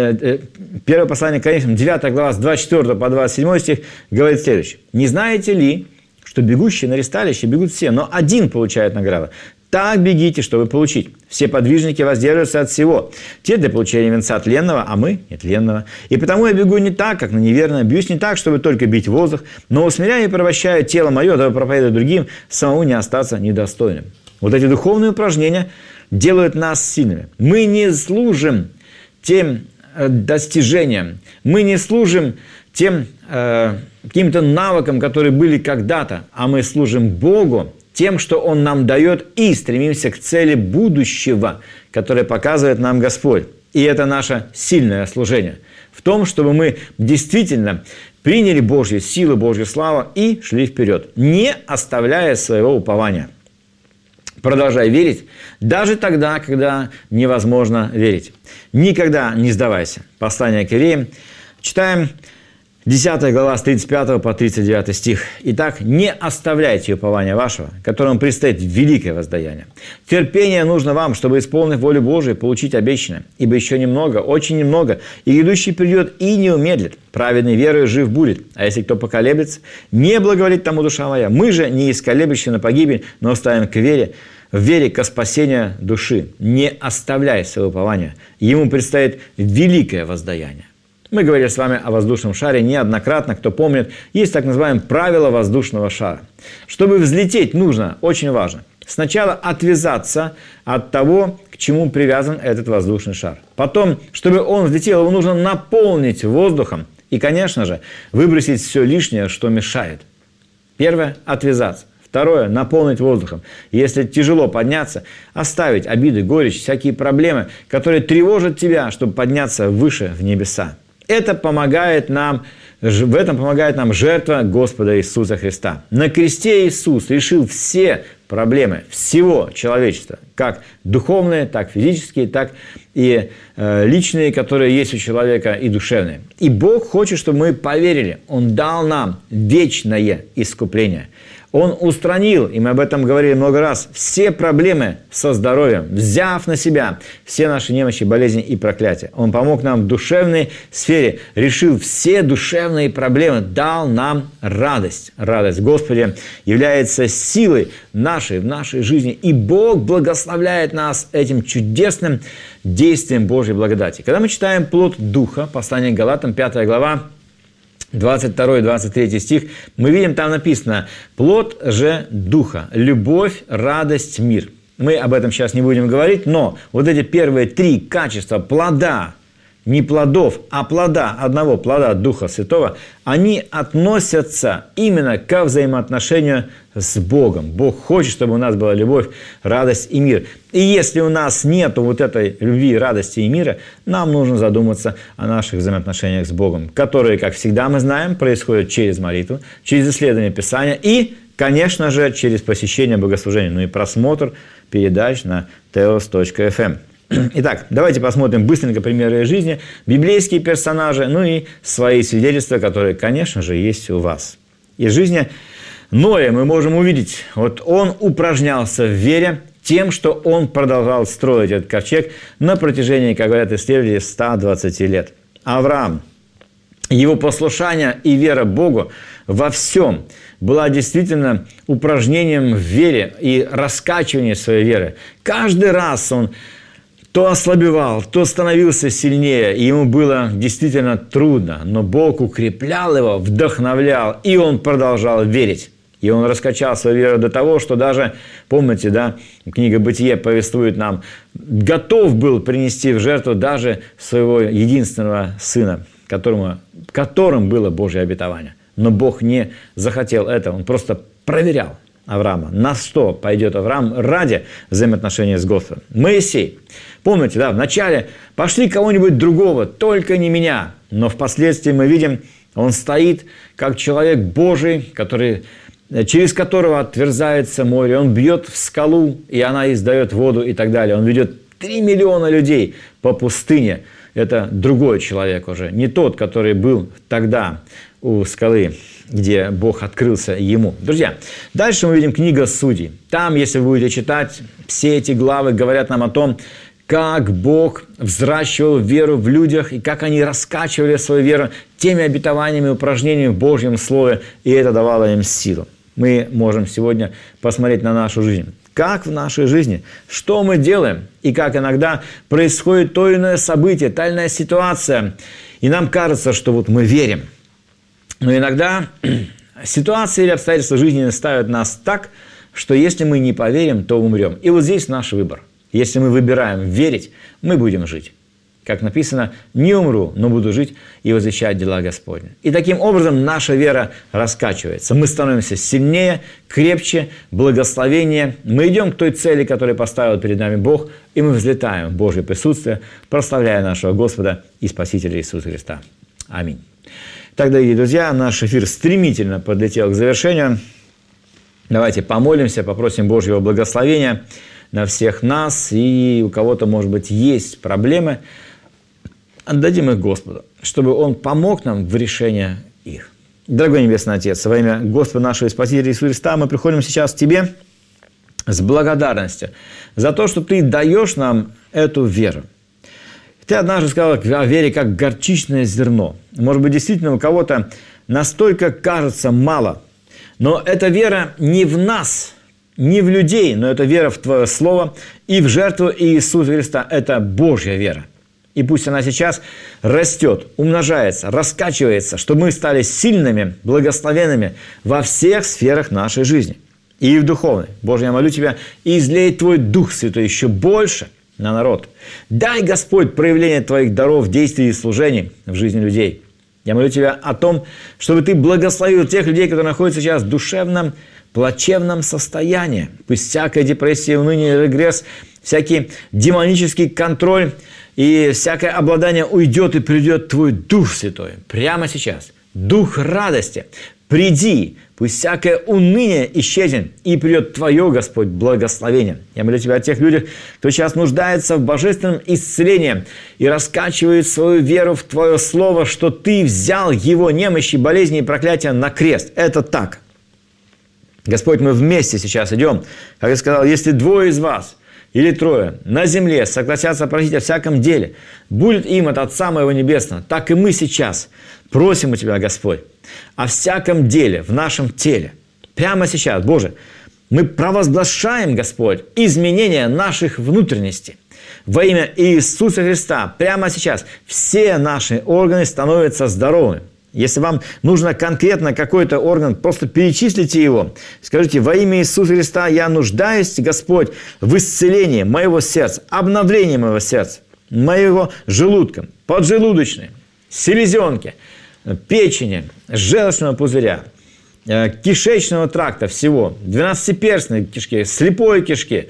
Первое послание к Коринфянам, 9 глава, с 24 по 27 стих, говорит следующее. «Не знаете ли, что бегущие на ресталище бегут все, но один получает награду? Так бегите, чтобы получить. Все подвижники воздерживаются от всего. Те для получения венца тленного, а мы нетленного. И потому я бегу не так, как на неверное, бьюсь не так, чтобы только бить воздух, но усмиряю и порабощаю тело мое, дабы проповедовать другим, самому не остаться недостойным». Вот эти духовные упражнения делают нас сильными. Мы не служим тем достижениям, мы не служим тем каким-то навыкам, которые были когда-то, а мы служим Богу тем, что Он нам дает, и стремимся к цели будущего, которое показывает нам Господь. И это наше сильное служение в том, чтобы мы действительно приняли Божью силу, Божью славу и шли вперед, не оставляя своего упования. Продолжай верить, даже тогда, когда невозможно верить. Никогда не сдавайся. Послание к евреям. Читаем 10 глава с 35 по 39 стих. «Итак, не оставляйте упования вашего, которому предстоит великое воздаяние. Терпение нужно вам, чтобы, исполнив волю Божию, получить обещанное. Ибо еще немного, очень немного, и идущий придет и не умедлит. Праведный верою жив будет. А если кто поколеблется, не благоволит тому душа моя. Мы же не исколеблющие на погибель, но оставим к вере, в вере ко спасению души. Не оставляй своего упования. Ему предстоит великое воздаяние». Мы говорили с вами о воздушном шаре неоднократно. Кто помнит, есть так называемое правило воздушного шара. Чтобы взлететь, нужно, очень важно, сначала отвязаться от того, к чему привязан этот воздушный шар. Потом, чтобы он взлетел, его нужно наполнить воздухом. И, конечно же, выбросить все лишнее, что мешает. Первое – отвязаться. Второе – наполнить воздухом. Если тяжело подняться, оставить обиды, горечь, всякие проблемы, которые тревожат тебя, чтобы подняться выше в небеса. Это помогает нам, в этом помогает нам жертва Господа Иисуса Христа. На кресте Иисус решил все проблемы всего человечества, как духовные, так физические, так и личные, которые есть у человека, и душевные. И Бог хочет, чтобы мы поверили. Он дал нам вечное искупление. Он устранил, и мы об этом говорили много раз, все проблемы со здоровьем, взяв на себя все наши немощи, болезни и проклятия. Он помог нам в душевной сфере, решил все душевные проблемы, дал нам радость. Радость в Господе является силой нашей, в нашей жизни. И Бог благословляет нас этим чудесным действием Божьей благодати. Когда мы читаем плод Духа, послание к Галатам, 5 глава, 22 и 23 стих, мы видим, там написано: «Плод же Духа, любовь, радость, мир». Мы об этом сейчас не будем говорить, но вот эти первые 3 качества плода, не плодов, а плода, одного плода Духа Святого, они относятся именно ко взаимоотношению с Богом. Бог хочет, чтобы у нас была любовь, радость и мир. И если у нас нет вот этой любви, радости и мира, нам нужно задуматься о наших взаимоотношениях с Богом, которые, как всегда мы знаем, происходят через молитву, через исследование Писания и, конечно же, через посещение богослужения, ну и просмотр передач на teos.fm. Итак, давайте посмотрим быстренько примеры из жизни, библейские персонажи, ну и свои свидетельства, которые, конечно же, есть у вас. Из жизни Ноя мы можем увидеть, вот он упражнялся в вере тем, что он продолжал строить этот ковчег на протяжении, как говорят исследователи, 120 лет. Авраам, его послушание и вера Богу во всем была действительно упражнением в вере и раскачиванием своей веры. Каждый раз он то ослабевал, то становился сильнее, и ему было действительно трудно. Но Бог укреплял его, вдохновлял, и он продолжал верить. И он раскачал свою веру до того, что даже, помните, да, книга «Бытие» повествует нам, готов был принести в жертву даже своего единственного сына, которым было Божье обетование. Но Бог не захотел этого, он просто проверял Авраама. На что пойдет Авраам ради взаимоотношения с Господом? Моисей. Помните, да, вначале пошли кого-нибудь другого, только не меня. но впоследствии мы видим, он стоит как человек Божий, через которого отверзается море. Он бьет в скалу, и она издает воду и так далее. Он ведет 3 миллиона людей по пустыне. Это другой человек уже, не тот, который был тогда у скалы, где Бог открылся ему. Друзья, дальше мы видим книга Судей. Там, если вы будете читать, все эти главы говорят нам о том, как Бог взращивал веру в людях и как они раскачивали свою веру теми обетованиями и упражнениями в Божьем Слове, и это давало им силу. Мы можем сегодня посмотреть на нашу жизнь. Как в нашей жизни, что мы делаем, и как иногда происходит то или иное событие, та или иная ситуация, и нам кажется, что вот мы верим. Но иногда ситуации или обстоятельства жизни ставят нас так, что если мы не поверим, то умрем. И вот здесь наш выбор. Если мы выбираем верить, мы будем жить. Как написано, не умру, но буду жить и возвещать дела Господни. И таким образом наша вера раскачивается. Мы становимся сильнее, крепче, благословеннее. Мы идем к той цели, которую поставил перед нами Бог, и мы взлетаем в Божье присутствие, прославляя нашего Господа и Спасителя Иисуса Христа. Аминь. Так, дорогие друзья, наш эфир стремительно подлетел к завершению. Давайте помолимся, попросим Божьего благословения на всех нас, и у кого-то, может быть, есть проблемы, отдадим их Господу, чтобы Он помог нам в решении их. Дорогой Небесный Отец, во имя Господа нашего Спасителя Иисуса Христа мы приходим сейчас к Тебе с благодарностью за то, что Ты даешь нам эту веру. Ты однажды сказал о вере, как горчичное зерно. Может быть, действительно, у кого-то настолько кажется мало, но эта вера не в нас, не в людей, но это вера в Твое Слово и в жертву Иисуса Христа. Это Божья вера. И пусть она сейчас растет, умножается, раскачивается, чтобы мы стали сильными, благословенными во всех сферах нашей жизни. И в духовной. Боже, я молю Тебя, излей Твой Дух Святой еще больше на народ. Дай, Господь, проявление Твоих даров, действий и служений в жизни людей. Я молю Тебя о том, чтобы Ты благословил тех людей, которые находятся сейчас в душевном, плачевном состоянии. Пусть всякая депрессия, уныние, регресс, всякий демонический контроль и всякое обладание уйдет и придет Твой Дух Святой прямо сейчас. Дух радости, приди, пусть всякое уныние исчезнет и придет Твое, Господь, благословение. Я молю Тебя о тех людях, кто сейчас нуждается в божественном исцелении и раскачивает свою веру в Твое Слово, что Ты взял его немощи, болезни и проклятия на крест. Это так. Господь, мы вместе сейчас идем. Как я сказал, если 2 из вас или 3 на земле согласятся просить о всяком деле, будет им от Отца Моего Небесного. Так и мы сейчас просим у Тебя, Господь, о всяком деле в нашем теле. Прямо сейчас, Боже, мы провозглашаем, Господь, изменения наших внутренностей. Во имя Иисуса Христа прямо сейчас все наши органы становятся здоровыми. Если вам нужно конкретно какой-то орган, просто перечислите его. Скажите, во имя Иисуса Христа я нуждаюсь, Господь, в исцелении моего сердца, обновлении моего сердца, моего желудка, поджелудочной, селезенки, печени, желчного пузыря, кишечного тракта всего, 12-перстной кишки, слепой кишки,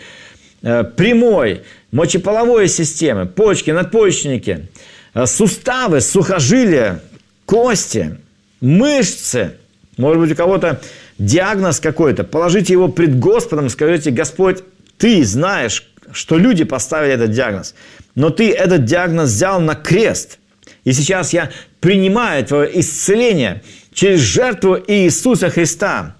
прямой, мочеполовой системы, почки, надпочечники, суставы, сухожилия, кости, мышцы. Может быть, у кого-то диагноз какой-то. Положите его пред Господом, скажите: Господь, Ты знаешь, что люди поставили этот диагноз, но Ты этот диагноз взял на крест. И сейчас я принимаю Твое исцеление через жертву Иисуса Христа.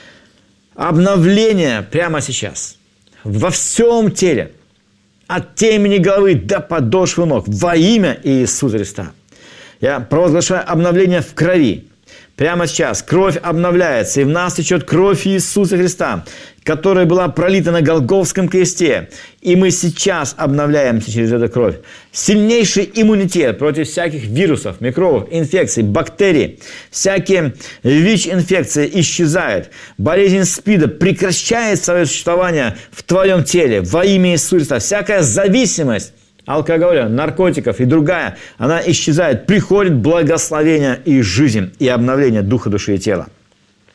Обновление прямо сейчас. Во всем теле. От темени головы до подошвы ног. Во имя Иисуса Христа. Я провозглашаю обновление в крови. Прямо сейчас кровь обновляется, и в нас течет кровь Иисуса Христа, которая была пролита на Голгофском кресте. И мы сейчас обновляемся через эту кровь. Сильнейший иммунитет против всяких вирусов, микробов, инфекций, бактерий. Всякие ВИЧ-инфекции исчезают. Болезнь СПИДа прекращает свое существование в твоем теле во имя Иисуса Христа. Всякая зависимость алкоголя, наркотиков и другая, она исчезает. Приходит благословение и жизнь, и обновление духа, души и тела.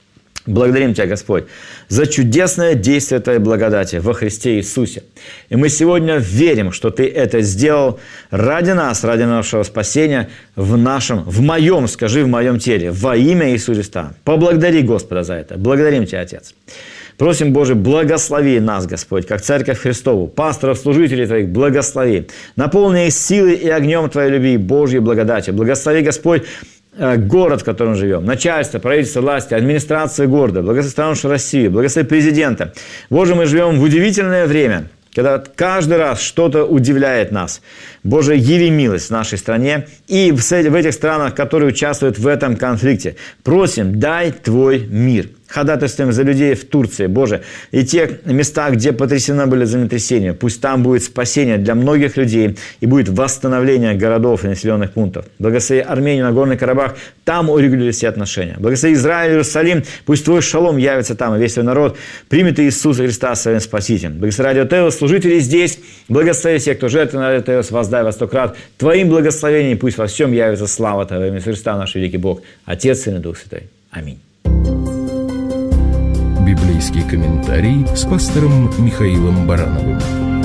Благодарим Тебя, Господь, за чудесное действие Твоей благодати во Христе Иисусе. И мы сегодня верим, что Ты это сделал ради нас, ради нашего спасения в моем теле, во имя Иисуса Христа. Поблагодари Господа за это. Благодарим Тебя, Отец. Просим, Боже, благослови нас, Господь, как Церковь Христову, пасторов, служителей Твоих, благослови. Наполни их силой и огнем Твоей любви, Божьей благодати. Благослови, Господь, город, в котором живем, начальство, правительство, власти, администрация города, благослови нашу Россию, благослови президента. Боже, мы живем в удивительное время, когда каждый раз что-то удивляет нас. Боже, яви милость в нашей стране и в этих странах, которые участвуют в этом конфликте. Просим, дай Твой мир. Ходатайствуем за людей в Турции, Боже, и те места, где потрясены были землетрясения. Пусть там будет спасение для многих людей и будет восстановление городов и населенных пунктов. Благослови Армению, Нагорный Карабах, там урегулировали все отношения. Благослови Израиль, Иерусалим, пусть Твой шалом явится там, и весь Твой народ примет Иисуса Христа своим Спасителем. Благослови Радио Теос, служители здесь, благослови всех, кто жертвует на Радио Теос, воздай во 100 крат. Твоим благословением пусть во всем явится слава Твоя, во имя Христа, наш великий Бог, Отец, Сын и Дух Святой. Аминь. Библейский комментарий с пастором Михаилом Барановым.